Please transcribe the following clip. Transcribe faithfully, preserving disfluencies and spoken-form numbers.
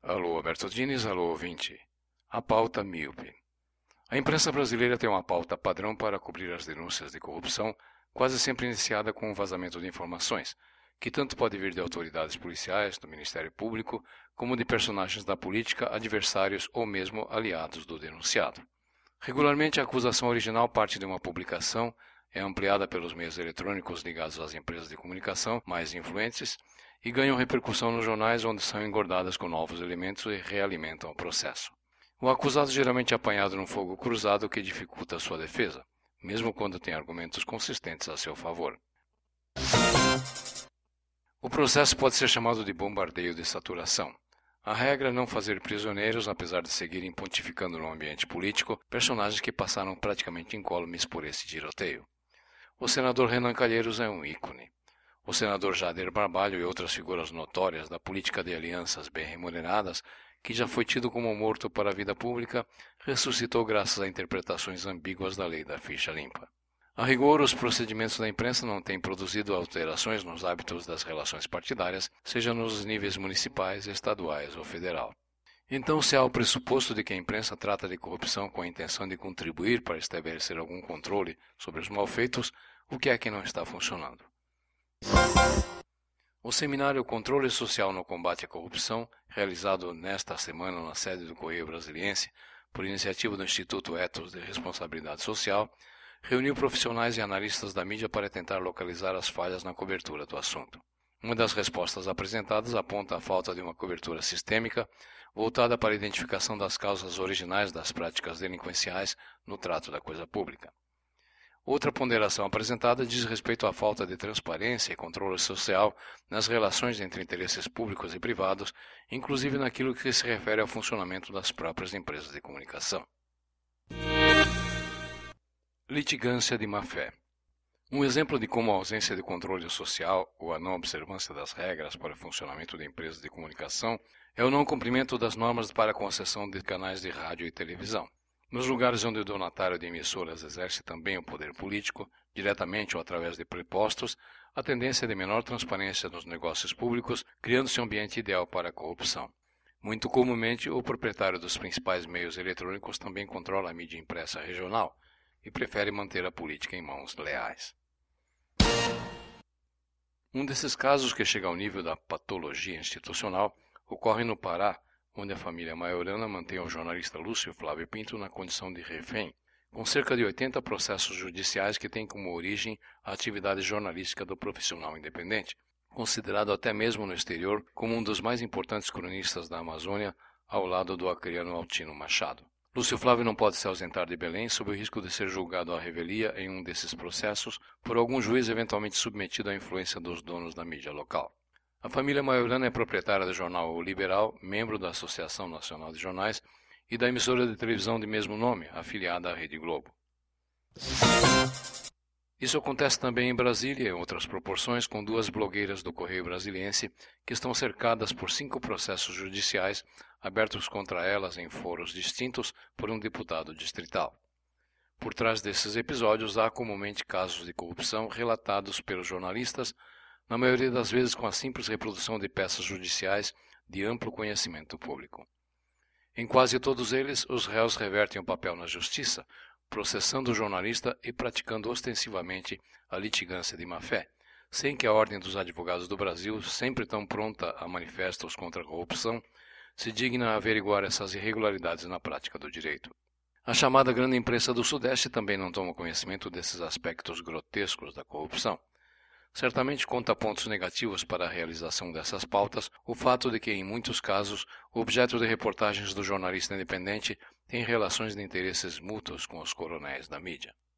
Alô, Alberto Diniz, alô, ouvinte. A pauta míope. A imprensa brasileira tem uma pauta padrão para cobrir as denúncias de corrupção, quase sempre iniciada com o vazamento de informações, que tanto pode vir de autoridades policiais, do Ministério Público, como de personagens da política, adversários ou mesmo aliados do denunciado. Regularmente, a acusação original parte de uma publicação, é ampliada pelos meios eletrônicos ligados às empresas de comunicação mais influentes e ganham repercussão nos jornais, onde são engordadas com novos elementos e realimentam o processo. O acusado geralmente é apanhado num fogo cruzado que dificulta a sua defesa, mesmo quando tem argumentos consistentes a seu favor. O processo pode ser chamado de bombardeio de saturação. A regra é não fazer prisioneiros, apesar de seguirem pontificando no ambiente político, personagens que passaram praticamente incólumes por esse tiroteio. O senador Renan Calheiros é um ícone. O senador Jader Barbalho e outras figuras notórias da política de alianças bem remuneradas, que já foi tido como morto para a vida pública, ressuscitou graças a interpretações ambíguas da lei da ficha limpa. A rigor, os procedimentos da imprensa não têm produzido alterações nos hábitos das relações partidárias, seja nos níveis municipais, estaduais ou federal. Então, se há o pressuposto de que a imprensa trata de corrupção com a intenção de contribuir para estabelecer algum controle sobre os malfeitos, o que é que não está funcionando? O seminário Controle Social no Combate à Corrupção, realizado nesta semana na sede do Correio Brasiliense, por iniciativa do Instituto Ethos de Responsabilidade Social, reuniu profissionais e analistas da mídia para tentar localizar as falhas na cobertura do assunto. Uma das respostas apresentadas aponta a falta de uma cobertura sistêmica voltada para a identificação das causas originais das práticas delinquenciais no trato da coisa pública. Outra ponderação apresentada diz respeito à falta de transparência e controle social nas relações entre interesses públicos e privados, inclusive naquilo que se refere ao funcionamento das próprias empresas de comunicação. Litigância de má-fé. Um exemplo de como a ausência de controle social ou a não observância das regras para o funcionamento de empresas de comunicação é o não cumprimento das normas para a concessão de canais de rádio e televisão. Nos lugares onde o donatário de emissoras exerce também o poder político, diretamente ou através de prepostos, a tendência é de menor transparência nos negócios públicos, criando-se um ambiente ideal para a corrupção. Muito comumente, o proprietário dos principais meios eletrônicos também controla a mídia impressa regional e prefere manter a política em mãos leais. Um desses casos que chega ao nível da patologia institucional ocorre no Pará, onde a família Maiorana mantém o jornalista Lúcio Flávio Pinto na condição de refém, com cerca de oitenta processos judiciais que têm como origem a atividade jornalística do profissional independente, considerado até mesmo no exterior como um dos mais importantes cronistas da Amazônia, ao lado do acreano Altino Machado. Lúcio Flávio não pode se ausentar de Belém sob o risco de ser julgado à revelia em um desses processos por algum juiz eventualmente submetido à influência dos donos da mídia local. A família Maiorana é proprietária do jornal O Liberal, membro da Associação Nacional de Jornais e da emissora de televisão de mesmo nome, afiliada à Rede Globo. Isso acontece também em Brasília, em outras proporções, com duas blogueiras do Correio Brasiliense que estão cercadas por cinco processos judiciais abertos contra elas em foros distintos por um deputado distrital. Por trás desses episódios há comumente casos de corrupção relatados pelos jornalistas, na maioria das vezes com a simples reprodução de peças judiciais de amplo conhecimento público. Em quase todos eles, os réus revertem o papel na justiça, processando o jornalista e praticando ostensivamente a litigância de má-fé, sem que a Ordem dos Advogados do Brasil, sempre tão pronta a manifestos contra a corrupção, se digna a averiguar essas irregularidades na prática do direito. A chamada grande imprensa do Sudeste também não toma conhecimento desses aspectos grotescos da corrupção. Certamente conta pontos negativos para a realização dessas pautas o fato de que, em muitos casos, o objeto de reportagens do jornalista independente tem relações de interesses mútuos com os coronéis da mídia.